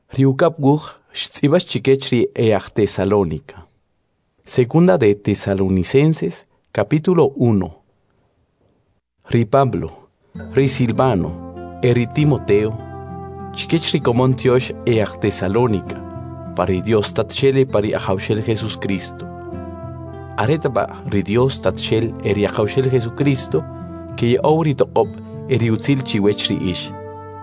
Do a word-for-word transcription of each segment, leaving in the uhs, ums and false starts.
Riukap guj, xtzibas chiquechri each Tesalónica. Segunda de Tesalonicenses, capítulo uno. Ri Pablo, ri Silvano, eri Timoteo, chiquechri comontiosh each Tesalónica, pari Dios tatchele pari ajaushel Jesús Cristo. Aretaba ri Dios tatchel eri ajaushel Jesucristo, que auri toqop eri utzil chiwechri ish.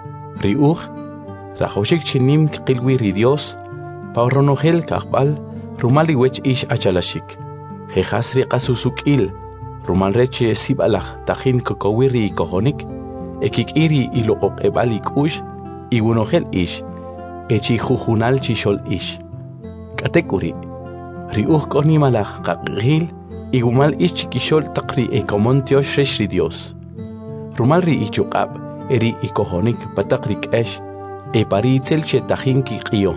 Ri uj, rajoshik chinim qilwi ri Dios, pa ronogel kahbal, rumali wech ish achalashik. Jejasri qasusukil, rumal reche sibalach tajin kokowiri kohonik, ekik iri iloqok ebalik ush, iwunogel ish, echi jujunal chishol ish. Katekuri, ri uj konimalach qaqgil, igumal ish chikishol taqri ekomontiosh resh ri Dios. Rumal ri ichukab, eri ikohonik patakrik esh, e paritzel che tajin kiqio.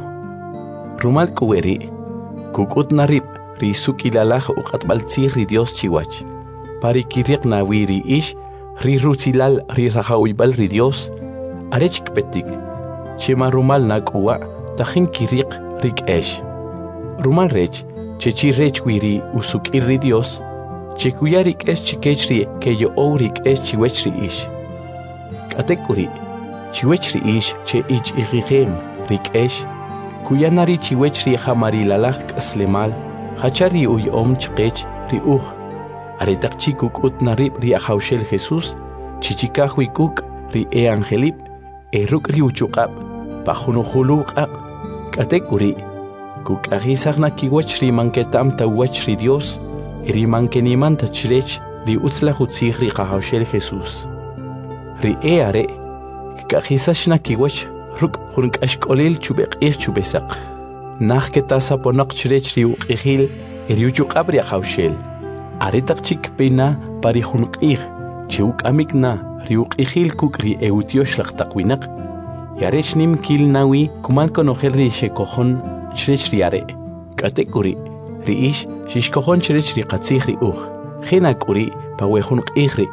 Rumal kuweri, kukut narib, ri sukilalaj uqatbaltzih ri Dios chiwach. Pari kiriq nawiri ish, ri rutzilal ri rajawibbal ri Dios, arechk petik, chema rumal nakuwa, tajin kiriq rik esh. Rumal rech, chechi rech wiri usukir ri Dios, chekuyarik esh chikechri ke yo ourik esh chiwechri ish. Katekuri, chiwechri ish che ich igigem rik esh, kuyanari chiwechri hamarilalaj kaslemal, hachari uy om chkech ri uj. Aretak chikuk ut narib ri ajaushel Jesús, chichikahwi kuk ri e angelip, e ruk ri uchukab, pajunuhuluqab, katekuri, kuk agisagna kiwech ri manketam tawech ri Dios, ri mankeniman tachrech ri utzla hutzih ri ajaushel Jesús. Ri e are, kagisashna kiwech ruk hunk ashkolil chubek ir chubesak. Nach ketasa ponak chrech ri uqihil, ri uchukab ri ajaushel. Aretak chik pena pari hunqih, chiuk amikna, riuk ihil kukri eutiosh laqtaquinak. Yarech nim kil nawi, kumal konogel ri shekohon chrech riare. Katekuri, riish, shishkohon chrech ri qatzih ri uj. Jenakuri, pawe hunqih ri.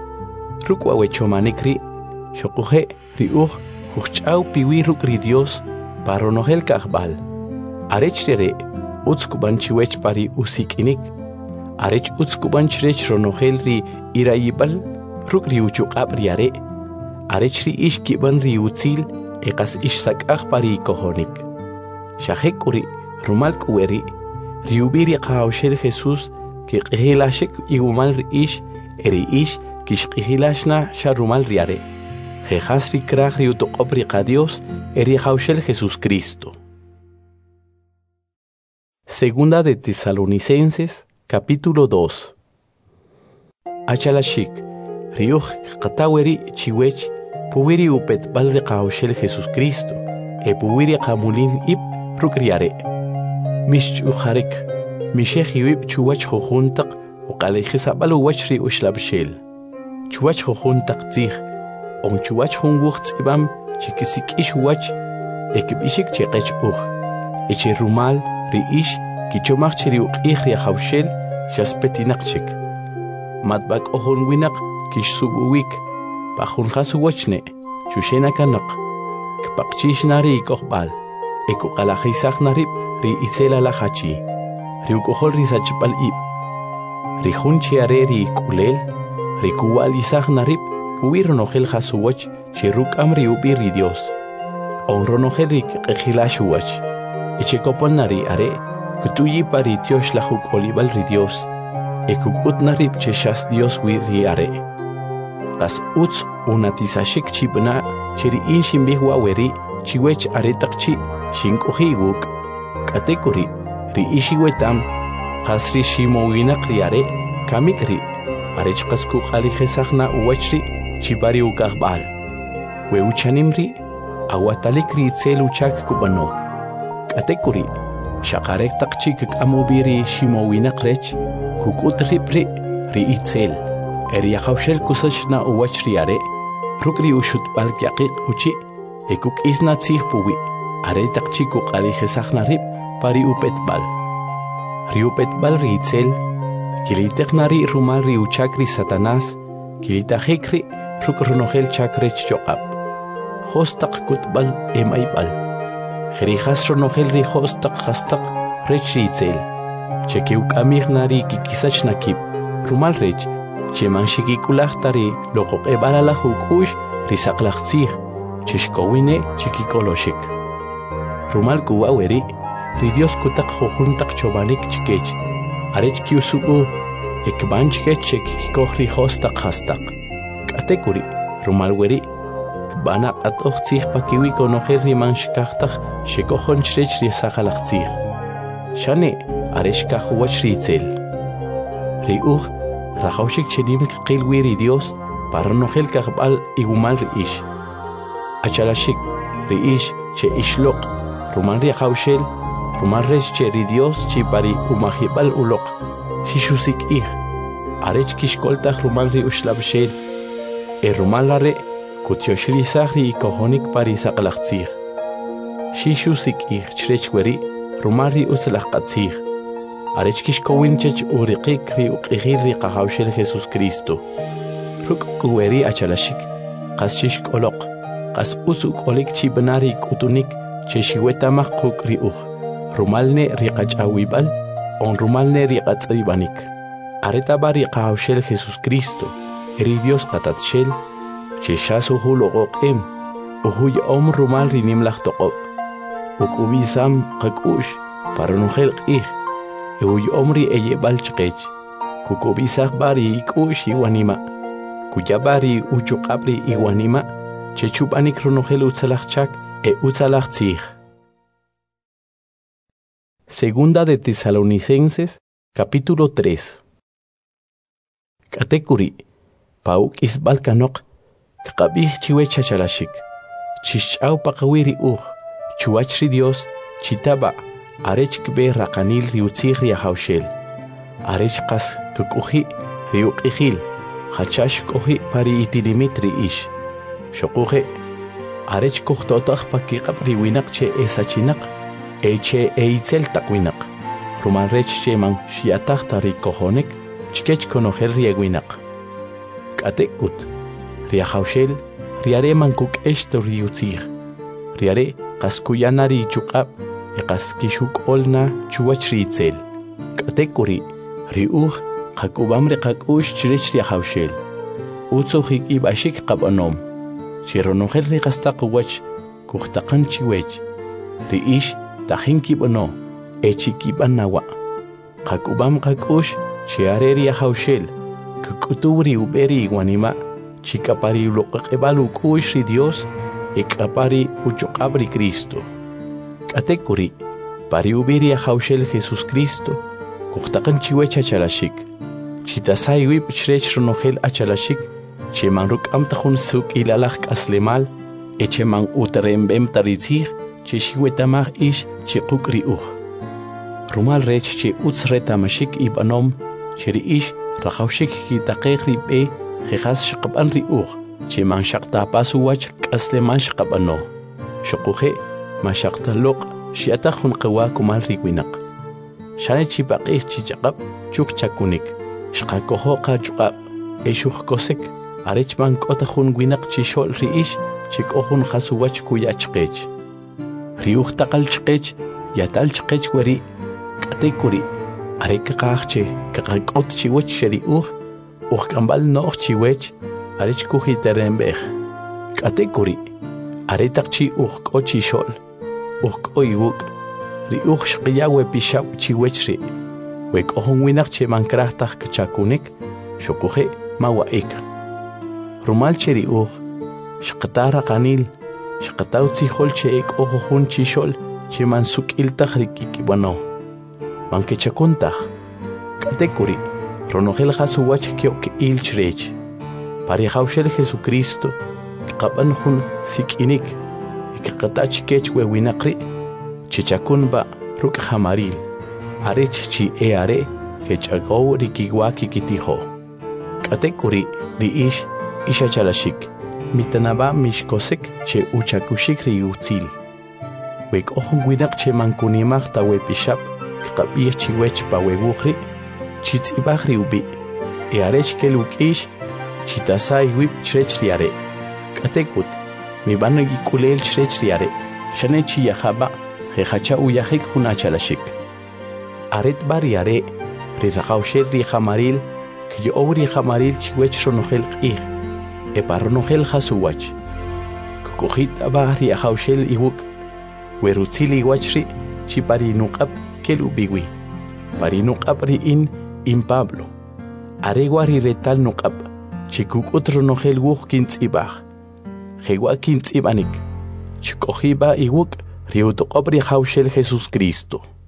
Rukwa wechomanikri, shokuhe ri uj, kuchau piwi ruk ri Dios, paronogel kahbal. Arech riare, utskuban chiwech pari usikinik. Arech utskuban chrech ronogel ri irayibal, ruk ri uchukab riare. Arech ri ish kiban ri utzil, eqas ish sakaj pari kohonik. Shahekuri, rumal kuweri, ri ubiri qahaushel Jesús, ki qihilashek igumal ri ish, eri ish, kish qihilashna sharumal riare. Jejas ri kraj ri utoqob ri qadios, eri qahaushel Jesús Cristo. Segunda de Tesalonicenses, capítulo dos. Achalashik, riuj qataweri chiwech, puwiri upet balri qahaushel Jesús Cristo, e puwiri qamulin ib rukriare. Mish ujarek, mishech iwib chuwach jujuntaq, uqalejisabal uwachri ushlabshel. Chuwach jujuntaq tzih, on chuwach junwuch ibam, chikisik ish uwach, ekibishik cheqech uj. Eche rumal, ri ish, kichomach chiri uqih ri ajaushel, shaspetinak matbak ohon winak kish subuwik pahun khasuwachne chushenakanak kpaqchish nari kohbal eko qalajisaq narib ri itzela la hachi ri ukohol ri sachpal ib ri hunchi are ri kulel ri kuwal isaq narib uwironogel khasuwach shiruk amri ubi ri Dios onronogel ri qejilashuwach echekopon nari are kutuyi pari tiosh la huk olibal ri Dios ekukut narib cheshas Dios wi ri are as uts unatisashik chibna chiri inshin bihwa weri chiwech aretakchi shinkohi wuk katekuri ri ishiwetam khasri shimowinaq ri are kamikri arech qasku qali khesaqna uwachri chibari ukahbal we uchanimri awatalikri tselu chak kubano katekuri Shakarek takchik amubiri shimowinaq rech, kukut ripri ri itzel, eri ajaushel kusachna uwachri are, rukri ushut balk yaqiq uchi, ekuk isna tzih puwi, are takchiku qalijesaqna rip pari upetbal. Ri upetbal ri itzel, kiliteknari rumal ri uchakri Satanás, Jerijas ronogel rijostaq hastaq rech ritzel. Chekiuk amignari kikisach nakib. Rumal rech. Cheman shikikulachtari loqoq ebalala hukush risaqlaqtzih. Chishkowine chikikoloshik. Rumal kuwa weri. Ridios kutak jojuntak chobanik chikech. Arech kiusubu. Ekban chikech chekikikoh rijostaq hastaq. Katekuri. Rumal weri. Bana atoh tzih pakiwi konojer riman shkachtak shekohon chrech risaqalaq tzih. Shane areshka huwach ritzel. Riuch rajaushik chenim qilwiri Dios para nojel kahbal igumal riish. Achalashik riish che ishloq rumal rajaushel rumal resh che ri Dios chi pari umahibal uloq. Shishusik ih arech kishkoltaq rumal ri ushlabshel. E rumal lare Kutioshri sahri kohonik pari saqlaqtzih. Shishusik ih chrechweri rumari uslaqatzih. Arechkish kowinchech uriqik ri uqihir ri qahawshel Jesus Cristo. Ruk kuweri achalashik qaschish koloq qas usuk olik chibnari kutunik cheshiwetamaq quk ri uj. Rumalne ri qachawibal on rumalne ri qatzaybanik. Areta bari qahawshel Jesus Cristo. Eri Dios qatatshel Cheshasu huloqoqim, uhuy om rumal rinim laqtoqob. Ukubisam qakush, para nujel qih, uhuy omri eye balchqech. Kukubisaq bari ikush iwanima. Kuyabari uchuqabri iwanima, chechupanik runujel utzalaqchak e utzalaqtzih. Segunda de Tesalonicenses, capítulo tres. Katekuri, pauk isbalkanok, Kakabih chiwe chachalashik. Chichau pakawiri uj. Chuachri Dios. Chitaba. Arech kbe rakanil riutzih riahaushel. Arech kas kukuhi riukihil. Hachash kohi pari itilimit riish. Shokuhe. Arech kuhtotah pakikab riwinak che esachinak. Eche eitzel takwinak. Rumalrech che man shiatah tarikohonek. Chkech konoher riegwinak. Katekut. Riahaushel, riare mankuk esto riutzih. Riare kaskuyanari chukab, e kaskishuk olna chuachritzel. Katekuri, riuch, kakubamre kakush chrech riahaushel. Utsuhik ibashik kabanom. Chironogel rikastakubach, kuhtakan chiwech. Riish, tahinkibano, echikibanawa. Kakubam kakush, chiare riahaushel. Kukuturi uberi iguanima. Chikapari uloqebalu kushri Dios, ekapari uchuqabri Cristo. Katekuri, pari ubiri haushel Jesus Cristo, kuhtaqan chiwech achalashik. Chitasay wip chrech runogel achalashik, cheman ruk amtahun suk ilalak aslemal, echeman utrembem taritzih, cheshiwetamah ish chikukri uh. Rumal rech che utzretamashik ibanom, cheri ish rajaushik kitaqeqri be, Jejas shqaban riuj, che man shaqta pasuwach kasleman shqabano. Shokuhe, man shaqta loq, shiata hun qawa kumal riwinak. Shane chipaqih chichaqab, chuk chakunik. Shqakoho qachuqab, eshuh kosek, arech man kota hun winak chishol riish, chikohun hasuwach kuyachqech. Riuj taqal chqech, yatal chqech weri, katekuri, arek qaqche, kaqakot chiwach sheriuj, Uj kambal noq chiwech, arech kuhiterembej. Katekuri, aretak chi uj ko chishol, uj ko iwuk, ri uj shqiyawe pishab chiwechri. Wek ohun winak che mankrahtak kachakunik, shokuhe mawaik. Rumal cheri uj, shqatara kanil, shqataw tzihol che ek ohun chishol, che mansuk iltak rikikibano. Mankechakuntah. Katekuri. Ronogel hasuwach kiok il chrech. Pari haushel Jesucristo, kaban hun sikinik, ikakatach kech we winakri, chichakun ba ruk hamaril, arech chi e are, kechago rikiwaki kitiho. Katekuri ri ish, isha chalashik, mitanaba mishkosek che uchakushik riutzil. Wek ohun winak che mankunimach ta we pishap, kabir chiwech pa we wukhri, Chitz ibahri ubi, e arech ke lukish, chitasai wip chrech riare. Katekut, mi bano gikulel chrech riare, Shanechi yahaba, jehacha uyahik hunachalashik. Aret bariare, rirahaushel rihamaril, que yo obri hamaril chiwech ronogel qih, eparonogel hasuwach. Kukuhit aba riahaushel iwuk, werutzili wachri, chiparinukab kelubiwi. Parinukab in in Pablo. Areguari retal nukab, chikuk otro nogel wuch kintzibach. Jewa kintzibanik. Chikohiba iwuk, riutukab rihaushel Jesus Cristo.